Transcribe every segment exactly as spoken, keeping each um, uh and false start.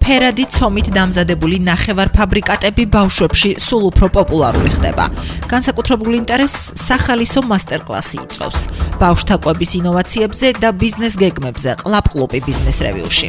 ფერადი ცომით დამზადებული ნახევარფაბრიკატები ბავშვებში სულ უფრო პოპულარული ხდება. განსაკუთრებულ ინტერესს სახალისო მასტერკლასი იწვევს ბავშვთა კვების ინოვაციებზე და ბიზნეს გეგმებზე ყლაპყლუპი ბიზნეს რევიუში.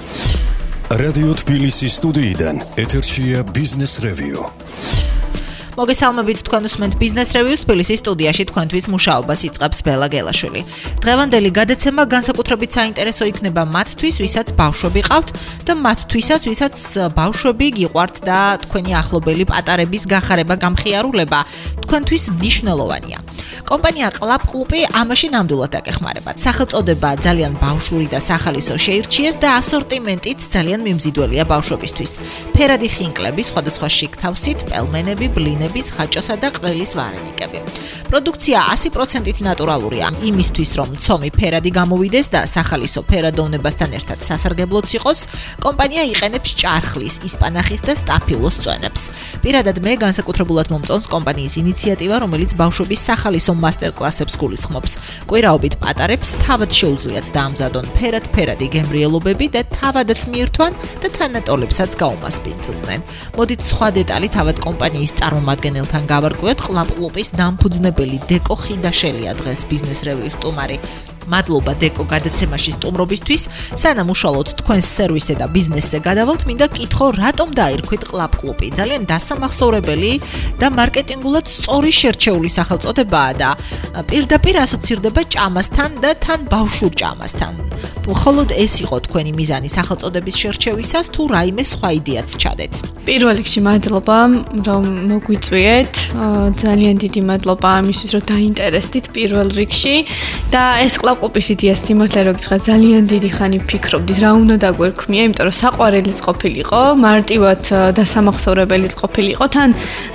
რადიო თბილისის სტუდიიდან ეთერშია ბიზნეს რევიუ. მოგესალმებით, თქვენ უსმენთ ბიზნეს რევიუს თბილისის სტუდიაში თქვენთვის მუშაობას იწყებს ბელა გელაშვილი. დღევანდელი გადაცემა განსაკუთრებით საინტერესო იქნება მათთვის, ვისაც ბავშვები ყავთ და მათთვისაც, ვისაც ბავშვები გიყვართ და თქვენი ახლობელი პატარების გახარება გამხიარულება თქვენთვის მნიშვნელოვანია. კომპანია ყლაპყლუპი ამაში ნამდვილად აკეხმარებათ. სახელწოდება ძალიან ბავშვური და სახალისო შეირჩიეს და ასორტიმენტიც ძალიან მიმზიდველია ბავშვებისთვის. ფერადი ხინკლები, სხვადასხვა შიგ თავსით, პელმენები, ბლინების, ხაჭოსა და ყველის ვარენიკები. პროდუქცია ასი პროცენტით ნატურალურია, იმისთვის რომ ცომი ფერადი გამოვიდეს და სახალისო ფერადოვნებასთან ერთად სასარგებლოც იყოს, კომპანია იყენებს ჭარხლის, ისპანახის და სტაფილოს წვენებს. პირადად მე განსაკუთრებულად მომწონს კომპანიის ინიციატივა, რომელიც ბავშვების სახალისო მასტერკლასებს გულისხმობს. კვირაობით პატარებს თავად შეუძლიათ დაამზადონ ფერად-ფერადი გემრიელობები და თავადაც მიირთვან და თანატოლებსაც გაუმასპინძლდნენ. მოდით სხვა დეტალი თავად კომპანიის წარმომადგენელთან გავარკვიოთ. ყლაპყლუპის დამფუძნებელი დეკო ხიდაშელია დღეს ბიზნეს რევიუს სტუმარი. მადლობა დეკო გადაცემაში სტუმრობისთვის. სანამ უშუალოდ თქვენს სერვისზე და ბიზნესზე გადავალთ, მინდა კითხო, რატომ დაირქვით ყლაპყლუპი? ძალიან დასამახსოვრებელი და მარკეტინგულად სწორი შერჩეული სახელწოდებაა და პირდაპირ ასოცირდება ჭამასთან და თან ბავშვურ ჭამასთან. მხოლოდ ეს იყო თქვენი მიზანი სახელწოდების შერჩევისას, თუ რაიმე სხვა იდეაც ჩადეთ? პირველ რიგში მადლობა, რომ მოგვიწვიეთ. ძალიან დიდი მადლობა ამისთვის, რომ დაინტერესდით პირველ რიგში და ეს ყლაპყლუპის იდეას სიმართლე რო გითხრათ, ძალიან დიდი ხანი ფიქრობდით, რა უნდა დაგვერქმია, იმიტომ რომ საყვარელიც ყოფილიყო, მარტივად დასამახსოვრებელიც ყოფილიყო, თან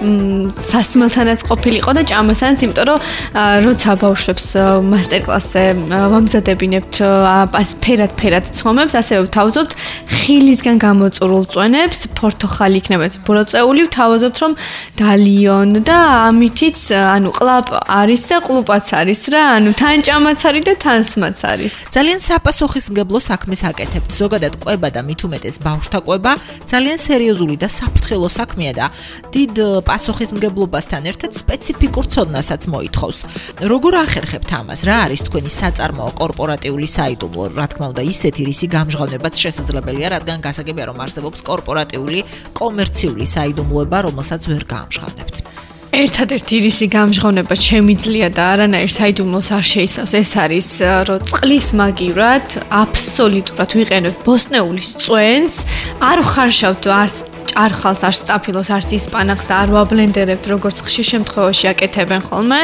სასმელთანაც ყოფილიყო და ჭამასთანაც, იმიტომ რომ როცა ბავშვებს მასტერკლასზე ვამზადებინებთ ფერად-ფერად ცომებს, ასევე ვთავაზობთ ხილისგან გამოწურულ წვენებს, ფორთოხალი იქნებათ ბროწეული, ვთავაზობთ რომ დალიონ და ამითიც, ანუ ყლაპ არის და ყლუპაც არის რა, ანუ თან ჭამაც არის და თანსმაც არის. ძალიან საპასუხისმგებლო საქმეს აკეთებთ. ზოგადად კვება და მით უმეტეს ბავშვთა კვება ძალიან სერიოზული და საფრთხილო საქმეა და დიდ პასუხისმგებლობასთან ერთად სპეციფიკურ ცოდნასაც მოითხოვს. როგორ ახერხებთ ამას? რა არის თქვენი საწარმოო კორპორატიული საიდუმლო? რა თქმა უნდა, ისეთი რისი გამჟღავნებაც შესაძლებელია, რადგან გასაგებია რომ არსებობს კორპორატიული კომერციული საიდუმლოება, რომელსაც ვერ გაამჟღავნებთ. ერთადერთი რისი გამჟღავნება შემიძლია და არანაირ საიდუმლოს არ შეიცავს, ეს არის, რომ წყლის მაგივრად აბსოლუტურად ვიყენებთ ბოსტნეულის წვენს, არ ვხარშავთ არც ჭარხალს, არც სტაფილოს, არც ისპანახს და არ ვაბლენდერებთ, როგორც ხშირ შემთხვევაში აკეთებენ ხოლმე.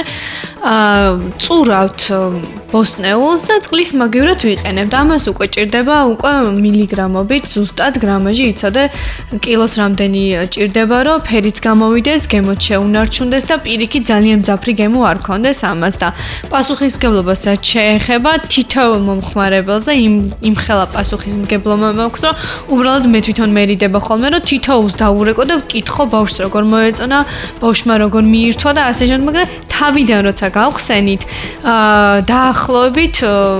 წურავთ ბოსტნეულს და წყლის მაგივრად ვიყენებთ. ამას უკვე ჭირდება უკვე მილიგრამობით, ზუსტად გრამაჟი იცოდე კილოს რამდენი ჭირდება, რომ ფერიც გამოვიდეს, გემოც შეუნარჩუნდეს და პირიქით ძალიან მძაფრი გემო არ ქონდეს ამას და პასუხისმგებლობას რაც შეეხება თითოეულ მომხმარებელზე იმ იმ ხელა პასუხისმგებლობა მაქვს, რომ უბრალოდ მე თვითონ მერიდება ხოლმე, რომ თითოეულს დავურეკო და ვკითხო ბავშვს როგორ მოეწონა, ბავშვმა როგორ მიირთვა და ასე შემდეგ, მაგრამ თავიდან როცა გავხსენით, დაახლოებით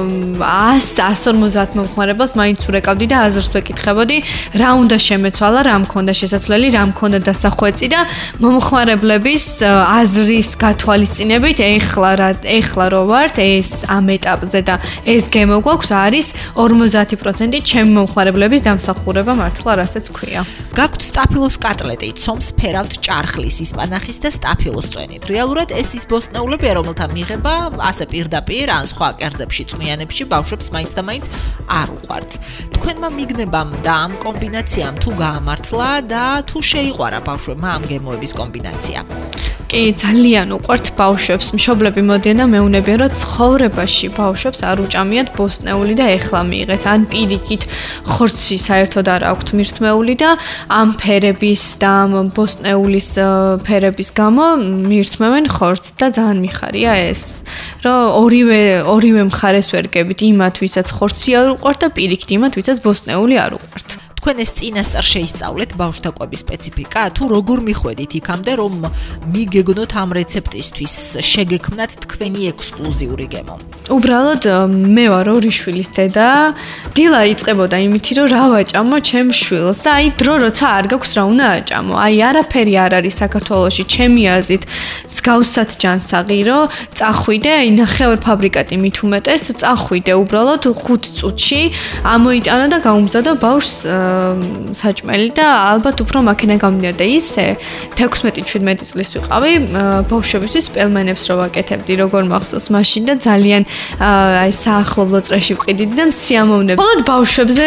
ას ორმოცდაათ მომხმარებელს მაინც ურეკავდი და აზრს ვეკითხებოდი, რა უნდა შემეცვალა, რა მქონდა შესაძლებელი, რა მქონდა დასახვეწი და მომხმარებლების აზრის გათვალისწინებით ეხლა რა ეხლა რო ვართ ეს ამ ეტაპზე და ეს გემო გვაქვს არის ორმოცდაათი პროცენტი ჩემი მომხმარებლების დამსახურება მართლა რასაც ქვია. გაქვთ სტაფილოს კატლეტი, ცომს ფერავთ ჭარხლის, ისპანახის და სტაფილოს წვენით. რეალურად ეს ის ბოსტნეულებია, რომელთა მიღება ასე პირდაპირ ან სხვა კერძებში, წვნიანებში ბავშვებს მაინც და მაინც არ უყვართ. თქვენმა მიგნებამ და ამ კომბინაციამ თუ გაამართლა და თუ შეიყვარა ბავშვებმა ამ გემოების კომბინაცია? კი, ძალიან უყვართ ბავშვებს. მშობლები მოდიან და მეუნებიან, რომ ცხოვრებაში ბავშვებს არ უჭამიათ ბოსტნეული და ეხლა მიიღეს. ან პირიქით ხორცი საერთოდ არ აქვთ მირთმეული და ამ ფერების და ამ ბოსტნეულის ფერების გამო მირთმევენ ხორცს და ძალიან მიხარია ეს, რომ ორივე ორივე მხარეს ვერ გებით, იმათ ვისაც ხორცი არ უყვართ და პირიქით იმათ ვისაც ბოსტნეული არ უყვართ. თქვენ ეს წინასწარ შეისწავლეთ ბავშვთა კვების სპეციფიკა, თუ როგორ მიხვედით იქამდე, რომ მიგეგნოთ ამ რეცეპტისთვის, შეგექმნათ თქვენი ექსკლუზიური გემო? უბრალოდ მე ვარ ორი შვილის დედა, დილა იწყებოდა იმით, რომ რა ვაჭამო ჩემ შვილს და აი დრო როცა არ გაქვს რა უნდა აჭამო. აი არაფერი არ არის საქართველოში ჩემი აზრით მსგავსად ჯანსაღირო, წახვიდე, აი ნახევარ ფაბრიკატი მით უმეტეს, წახვიდე უბრალოდ ხუთ წუთში, ამოიტანა და გაუმზადა ბავშვს საჭმელი და ალბათ უფრო მაქენა გამდინარდა ისე თექვსმეტი შვიდმეტი წლის ვიყავი, ბავშვებისთვის პელმენებს რო ვაკეთებდი, როგორ მახსოვს მაშინ და ძალიან აი საახლობლო წრეში ვყიდიდი და სიამოვნებდი. მხოლოდ ბავშვებზე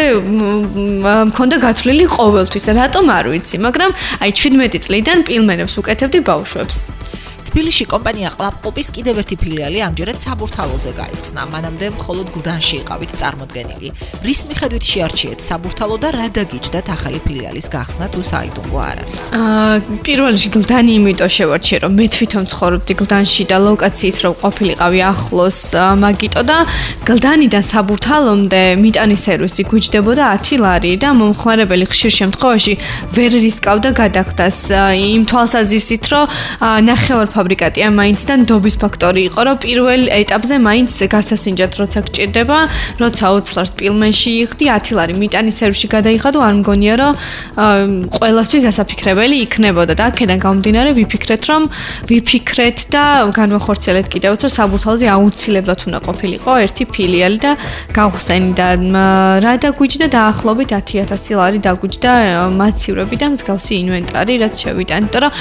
მქონდა გათვლილი ყოველთვის, რატომ არ ვიცი, მაგრამ აი შვიდმეტი წლიდან პილმენებს ვუკეთებდი ბავშვებს. თბილისში კომპანია ყლაპყუპის კიდევ ერთი ფილიალი ამჯერად საბურთალოზე გაიხსნა. მანამდე მხოლოდ გლდანში იყავით წარმოდგენილი. რის მიხედვით შეარჩიეთ საბურთალო და რა დაგიჯდათ ახალი ფილიალის გახსნა თუ საიდუმლო არ არის? აა პირველ რიგში გლდანი იმიტომ შევარჩიე, რომ მე თვითონ ცხოვრობდი გლდანში და ლოკაციით რომ ყოფილიყავი ახლოს მაგიტო და გლდანიდან საბურთალომდე მიტანის სერვისი გვიჯდებოდა ათი ლარი და მომხმარებელი ხშირ შემთხვევაში ვერ რისკავდა გადახდას იმ თვალსაზრისით, რომ ნახევარ ფაბრიკატია მაინც და ნდობის ფაქტორი იყო, რომ პირველ ეტაპზე მაინც გასასინჯად როცა გჭირდება, როცა ოცი ლარს პილმენში იხდი, ათი ლარი მიტანის სერვისში გადაიხადო, არ მგონია, რომ ყველასთვის დასაფიქრებელი იქნებოდა და აქედან გამომდინარე ვიფიქრეთ, რომ ვიფიქრეთ და განვახორციელეთ კიდევაც, რომ საბურთალოზე აუცილებლად უნდა ყოფილიყო ერთი ფილიალი და გავხსენი და რა დაგვიჯდა დაახლოებით ათი ათასი ლარი დაგვიჯდა მაცივრები და მსგავსი ინვენტარი, რაც შევიტანე, იმიტომ რომ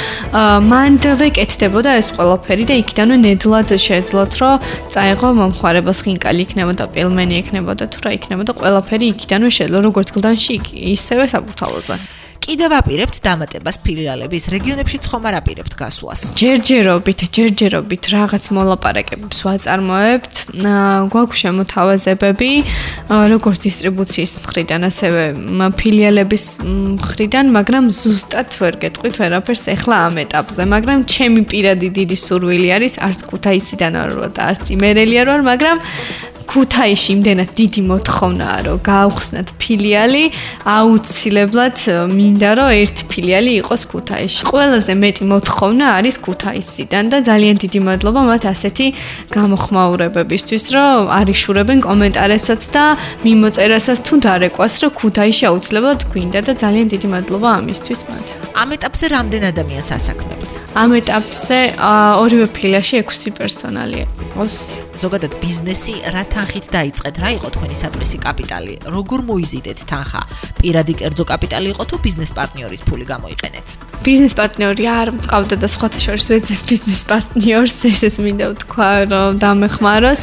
მანდვე კეთდებოდა ეს ყველაფერი და იქიდანვე ნედლად შეძლოთ, რომ წაიღო მომხმარებელს ხინკალი იქნებოდა, პელმენი იქნებოდა თუ რა იქნებოდა, ყველაფერი იქიდანვე შეძლო, როგორც გლდანში, ისევე საბურთალოზე. კიდევ აპირებთ დამატებას ფილიალების რეგიონებში ხომ არ აპირებთ გასვლას? ჯერჯერობით, ჯერჯერობით რაღაც მოლაპარაკებებს ვაწარმოებთ. გვაქვს შემოთავაზებები, როგორც დისტრიბუციის მხრიდან, ასევე ფილიალების მხრიდან, მაგრამ ზუსტად ვერ გეტყვით ვერაფერს ახლა ამ ეტაპზე, მაგრამ ჩემი პირადი დიდი სურვილი არის, არც ქუთაისიდან არ ვარ და არც იმერელი არ ვარ, მაგრამ ქუთაისში იმდენად დიდი მოთხოვნაა, რომ გავხსნათ ფილიალი, აუცილებლად მინდა, რომ ერთი ფილიალი იყოს ქუთაისში. ყველაზე მეტი მოთხოვნა არის ქუთაისიდან და ძალიან დიდი მადლობა მათ ასეთი გამოხმაურებებისთვის, რომ არიშურებენ კომენტარებსაც და მიმოწერასაც თუ დარეკვას, რომ ქუთაისში აუცილებლად გვინდა და ძალიან დიდი მადლობა ამისთვის მათ. ამ ეტაპზე რამდენ ადამიანს ასაქმებთ? ამ ეტაპზე ორივე ფილიაში ექვსი პერსონალი ყავს. ზოგადად ბიზნესი რა თანხით დაიწყეთ, რა იყო თქვენი საწყისი კაპიტალი? როგორ მოიზიდეთ თანხა? პირადი კერძო კაპიტალი იყო თუ ბიზნეს პარტნიორის ფული გამოიყენეთ? ბიზნეს პარტნიორი არ მყავდა და სხვათა შორის ვეძებ ბიზნეს პარტნიორს, ესეც მინდა ვთქვა, რომ დამეხმაროს.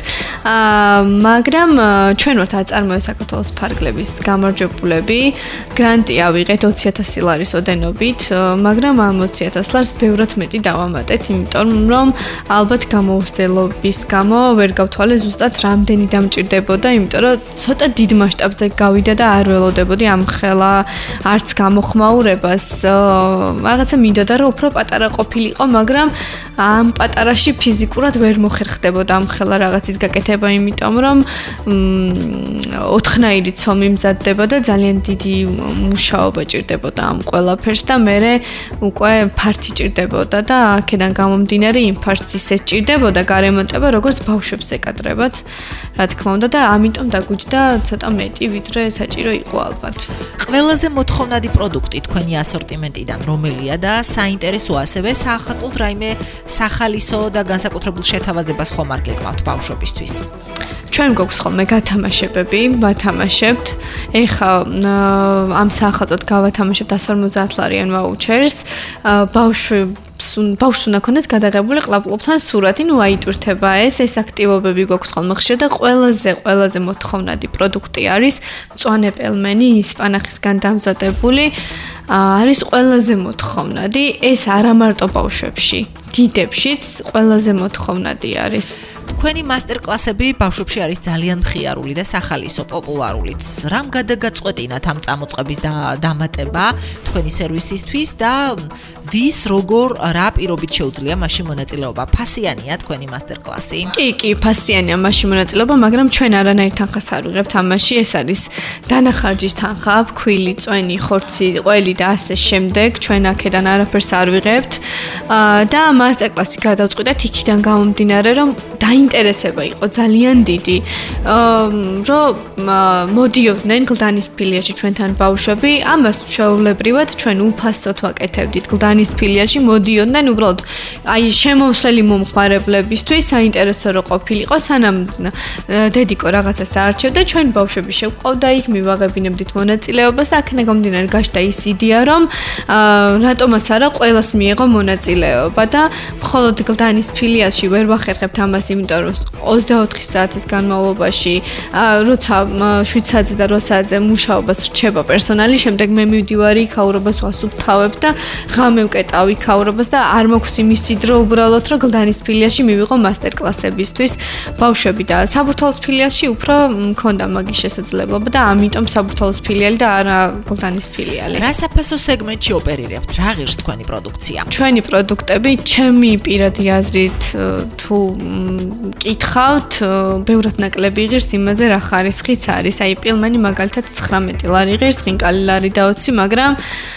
მაგრამ ჩვენ ვართ აწარმოე საქართველოს ფარგლების გამარჯვებულები. გრანტი ავიღეთ ოცი ათასი ლარის ოდენობით, მაგრამ ამ ოცი ათას ლარს ბევრად მეტი დავამატეთ, იმიტომ რომ ალბათ გამოუცდელობის გამო ვერ გავთვალე ზუსტად რამდენი დამჭირდებოდა, იმიტომ რომ ცოტა დიდ მასშტაბზე გავიდა და არ ველოდებოდი ამ ხელა არც გამოხმაურებას. რაღაცა მინდოდა რომ უფრო პატარა ყოფილიყო, მაგრამ ამ პატარაში ფიზიკურად ვერ მოხერხდებოდა ამ ხელა რაღაცის გაკეთება, იმიტომ რომ ოთხნაირი ცომი მზადდება და ძალიან დიდი მუშაობა ჭირდებოდა ამ ყველაფერს და მე უკვე ფართი ჭირდებოდა და აქედან გამომდინარე იმ ფართს ისე ჭირდებოდა გარემონტება, როგორც ბავშვებს ეკადრებათ, რა თქმა უნდა და ამიტომ დაგვიჯდა ცოტა მეტი, ვიდრე საჭირო იყო ალბათ. ყველაზე მოთხოვნადი პროდუქტი თქვენი ასორტიმენტიდან რომელია და საინტერესოა ასევე საახალწლოდ რაიმე სახალისო და განსაკუთრებულ შეთავაზებას ხომ არ გეკმავთ ბავშვებისთვის? ჩვენ გვაქვს ხოლმე გათამაშებები, ვათამაშებთ. ეხა ამ საახალწლოდ გავათამაშებთ εκατს ორმოცდაათ ლარიან ვაუჩერს. ბავშვი ბავშვს უნდა ქონდეს გადაღებული ყლაპყლოპთან სურათი, ნუ აიტვირთება ეს, ეს აქტივობები გვაქვს ხოლმე ხშირ და ყველაზე ყველაზე მოთხოვნადი პროდუქტი არის მწვანე პელმენი ისპანახისგან დამზადებული. არის ყველაზე მოთხოვნადი, ეს არა მარტო ბავშვებში, დიდებშიც ყველაზე მოთხოვნადი არის. თქვენი მასტერკლასები ბავშვებში არის ძალიან მხიარული და სახალისო, პოპულარულიც. რამ გადაგაწყვეტინათ ამ წამოწყების დამატება თქვენი სერვისისთვის და ვის როგორ რა პირობით შეუძლია მასში მონაწილეობა? ფასიანია თქვენი მასტერკლასი? კი, კი, ფასიანია მასში მონაწილეობა, მაგრამ ჩვენ არანაირ თანხას არ ვიღებთ ამაში. ეს არის დანახარჯის თანხა, ფქვილი, წვენი, ხორცი, ყველი და ასე შემდეგ. ჩვენ აქედან არაფერს არ ვიღებთ. და მასტერკლასი გადავწყვიტეთ იქიდან გამომდინარე, რომ დაინტერესება იყო ძალიან დიდი, რომ მოდიოდნენ გლდანის ფილიაში ჩვენთან ბავშვები, ამას ჩვეულებრივად ჩვენ უფასოდ ვაკეთებდით გლდანის ფილიაში, მოდიოდნენ უბრალოდ აი შემოსვლელი მომხმარებლებისთვის საინტერესო რო ყოფილიყო, სანამ დედიკო რაღაცას არჩევდა, ჩვენ ბავშვები შევყავდა იქ, მივაღებინებდით მონაწილეობას და აქედან გამომდინარე გაჩნდა ის იდეა, რომ რატომაც არა ყველას მიიღო მონაწილეობა და მხოლოდ გლდანის ფილიაში ვერ ვახერხებთ ამას, იმიტომ რომ ოცდაოთხი საათის განმავლობაში, როცა შვიდ საათზე და ოთხ საათზე მუშაობას რჩება პერსონალი, შემდეგ მე მივდივარი იქაურობას ვასუფთავებ და ღამე ვკეტავ იქაურობას და არ მოქვს იმისი დრო უბრალოდ რომ გლდანის ფილიაში მივიღო მასტერკლასებისთვის ბავშვები და საბურთალოს ფილიაში უფრო მქონდა მაგის შესაძლებლობა და ამიტომ საბურთალოს ფილიალი და არა გლდანის ფილიალი. რა საფასო სეგმენტში ოპერირებთ? რა ღირს თქვენი პროდუქცია? ჩვენი პროდუქტები, ჩემი პირადი აზრით, თუ კითხავთ, ბევრად ნაკლები ღირს იმაზე რა ხარისხიც არის. აი პილმენი მაგალითად ცხრამეტი ლარი ღირს, ხინკალი ლარი და ოცი, მაგრამ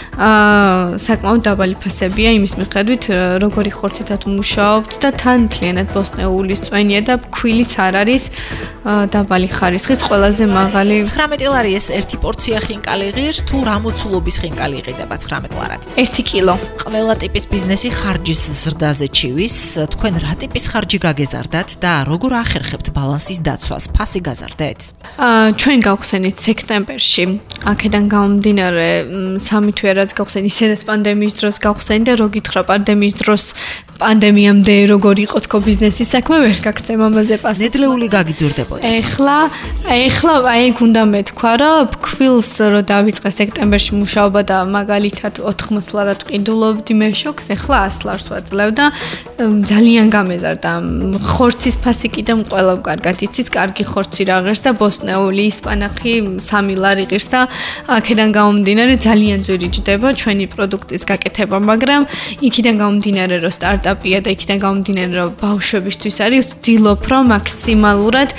აა საკმაოდ დაბალი ფასებია იმის მიხედვით, როგორი ხორცითაც მუშაობთ და თან მთლიანად ბოსტნეულის წვენია და ფქვილიც არ არის დაბალი ხარისხის, ყველაზე მაღალი. ცხრამეტი ლარი ეს ერთი პორცია ხინკალი ღირს, თუ რა მოცულობის ხინკალი იყიდება ცხრამეტ ლარად? ერთი კილო. ყველა ტიპის ბიზნესი ხარჯის ზრდაზე ჩივის. თქვენ რა ტიპის ხარჯი გაგეზარდათ და როგორ ახერხებთ ბალანსის დაცვას? ფასი გაზარდეთ? აა ჩვენ გავხსენით სექტემბერში. აქედან გამომდინარე სამი თვე რაც გავხსენით, ისედაც პანდემიის დროს გავხსენით და რო გითხრა პანდემიის დროს პანდემიამდე როგორ იყო თქო ბიზნესის საქმე, ვერ გაგცემ ამაზე პასუხს. ნედლეული გაგიძვირდებოდეთ. ეხლა, ეხლა აი გუნდა მეთქვა, რომ ფქვილს რო დავიწყე სექტემბერში მუშაობა და მაგალითად ოთხმოცდ ლარად ყიდულობდი მე შოქს, ეხლა ას ლარს ვაძლევ და ძალიან გამეზარდა. ხორცის ფასი კიდევ ყველა კარგად იცის, კარგი ხორცი რა ღირს და ბოსტნეული, ისპანახი სამი ლარი ღირს და აქედან გამომდინარე ძალიან ძვირი ჭდება ჩვენი პროდუქტის გაკეთება, მაგრამ იქიდან გამომდინარე რომ სტარტაპია და იქიდან გამომდინარე რომ ბავშვებისთვის არის, ვცდილობ რომ მაქსიმალურად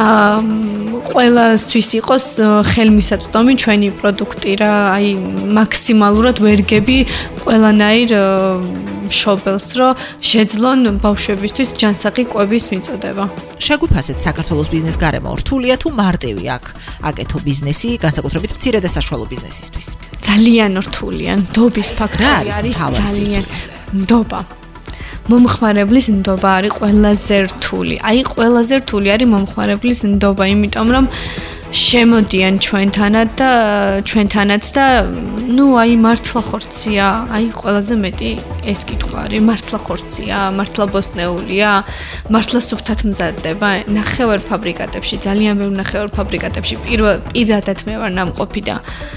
ყველასთვის იყოს ხელმისაწვდომი ჩვენი პროდუქტი რა, აი მაქსიმალურად ვერგები ყველანაირ მშობელს, რომ შეძლონ ბავშვებისთვის ჯანსაღი კვების მიწოდება. შეგვიფასეთ საქართველოს ბიზნეს გარემო რთულია თუ მარტივი აქ აკეთო ბიზნესი, განსაკუთრებით მცირე და საშუალო ბიზნესისთვის? ძალიან რთულია. ნდობის ფაქტორი არის ძალიან ნდობა. მომხმარებლის ნდობა არის ყველაზე რთული. აი ყველაზე რთული არის მომხმარებლის ნდობა, იმიტომ რომ შემოდიან ჩვენთანაც და ჩვენთანაც და ნუ აი მართლა ხორცია, აი ყველაზე მეტი ეს კითხვა არის, მართლა ხორცია, მართლა ბოსტნეულია, მართლა სუფთად მზადდება. ნახევარ ფაბრიკატებში, ძალიან ბევრ ნახევარ ფაბრიკატებში პირადად მე ვარ ნამყოფი და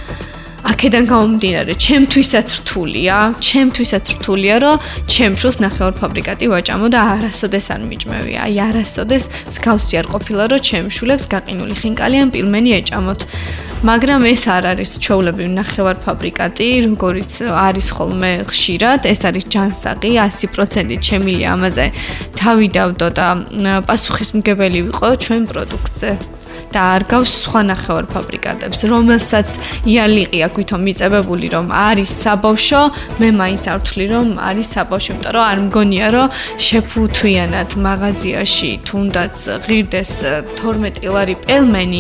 აქედან გამომდინარე, ჩემთვისაც რთულია, ჩემთვისაც რთულია, რომ ჩემ შულს ნახევარ ფაბრიკატი ვაჭამო და არასოდეს არ მიჭმევია. აი არასოდეს მსგავსი არ ყოფილა, რომ ჩემ შულებს გაყინული ხინკალი ან პილმენი ეჭამოთ. მაგრამ ეს არ არის ჩვეულებრივი ნახევარ ფაბრიკატი, როგორიც არის ხოლმე ხშირად, ეს არის ჯანსაღი, ასი პროცენტი შემილია ამაზე. თავი დავდო და პასუხისმგებელი ვიყო ჩვენ პროდუქტზე. და არ გავს სხვა ნახევარ ფაბრიკატებს, რომელსაც იალიყი აქვს ვითომ მიწებებული, რომ არის საბავშვო, მე მაინც არ ვთვლი, რომ არის საბავშვო, იმიტომ რომ არ მგონია, რომ შეფუთვიანად მაღაზიაში თუნდაც ღირდეს თორმეტი ლარი პელმენი,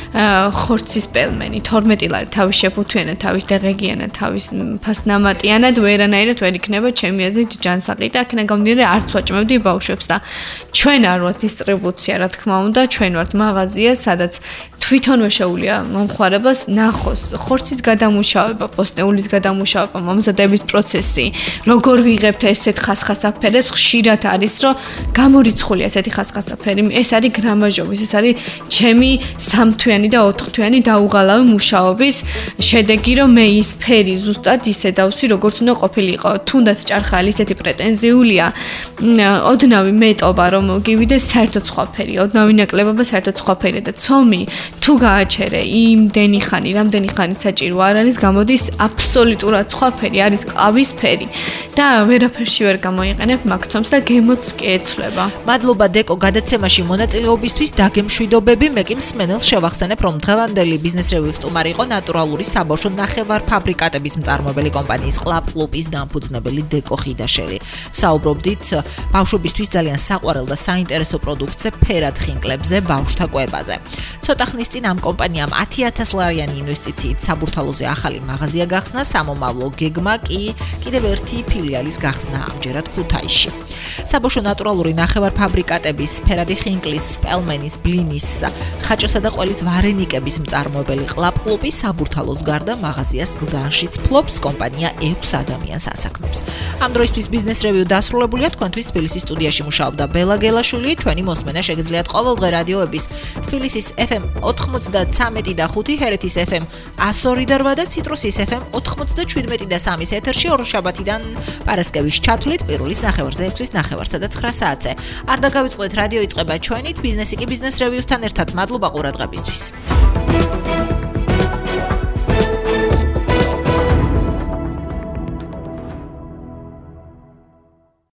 ხორცის პელმენი, თორმეტი ლარი თავის შეფუთვიანად, თავის დაღეგიანად, თავის ფასნამატიანად ვერანაირად ვერ იქნება ჩემი აზრით ჯანსაღი და აქედან გამომდინარე არც ვაჭმევდი ბავშვებს და ჩვენ არ ვართ დისტრიბუცია, რა თქმა უნდა, ჩვენ ვართ მაღაზია, სადაც თვითონვე შეუძლია მომხმარებას ნახოს ხორცის გადამუშავება, პოსტნეულის გადამუშავება, მომზადების პროცესი, როგორ ვიღებთ ესეთ ხასხასაფერებს, ხშირად არის, რომ გამორიცხულია ესეთი ხასხასაფერი, ეს არის გრამაჟობის, ეს არის ჩემი სამთვიანი ათთვიანი და ოთხთვიანი დაუღალავი მუშაობის შედეგი, რომ მე ის ფერი ზუსტად ისე დავსვი, როგორც უნდა ყოფილიყო. თუნდაც ჭარხალი ისეთი პრეტენზიულია, ოდნავი მეტობა რომ გივიდეს საერთოდ სხვა ფერი, ოდნავი ნაკლებობა საერთოდ სხვა ფერია და ცომი თუ გააჩერე იმდენი ხანი, რამდენი ხანი საჭირო არ არის, გამოდის აბსოლუტურად სხვა ფერი, არის ყავის ფერი და ვერაფერში ვერ გამოიყენებ მაგ ცომს და გემოც კი ეცვლება. მადლობა დეკო გადაცემაში მონაწილეობისთვის დაგემშვიდობები. მე კი მსმენელს შევახსენებ, რომ დღევანდელი ბიზნეს რევიუს სტუმარი იყო ნატურალური საბავშვო ნახევარფაბრიკატების მწარმოებელი კომპანიის ყლაპ კლუბის დამფუძნებელი დეკო ხიდაშელი. საუბრობდით ბავშვებისთვის ძალიან საყვარელ და საინტერესო პროდუქტზე, ფერად ხინკლებზე, ბავშვთა კვებაზე. ცოტა ხნის წინ ამ კომპანიამ ათი ათას ლარიანი ინვესტიციით საბურთალოზე ახალი მაღაზია გახსნა, სამომავლო გეგმა კი კიდევ ერთი ფილიალის გახსნა ამჯერად ქუთაისში. საბავშვო ნატურალური ნახევარფაბრიკატების, ფერადი ხინკლის, სპელმენის, ბლინის, ხაჭოსა და ყველის ვარენიკების მწარმოებელი ყლაპ კლუბი საბურთალოს გარდა მაღაზიას გლდანშიც ფლობს, კომპანია ექვს ადამიანს ასაქმებს. ამ დროისთვის ბიზნეს რევიუ დასრულებულია, თქვენთვის თბილისის სტუდიაში მუშაობდა ბელა გელაშვილი, ჩვენი მოსმენა შეგიძლიათ ყოველდღე რადიოების თბილისის ეფ ემ ოთხმოცდათრამეტი და ხუთი, ჰერეთის ეფ ემ εκατო ორი და რვა და ციტრუსის ეფ ემ ოთხმოცდაშვიდმეტი და სამის ეთერში ორ შაბათიდან პარასკევის ჩათვლით პირველის ნახევარზე, ექვსის ნახევარსა და ცხრა საათზე. არ დაგავიწყდეთ, რადიო იწყება ჩვენით, ბიზნესი კი ბიზნეს რევიუსთან ერთად. მადლობა ყურადღებისთვის.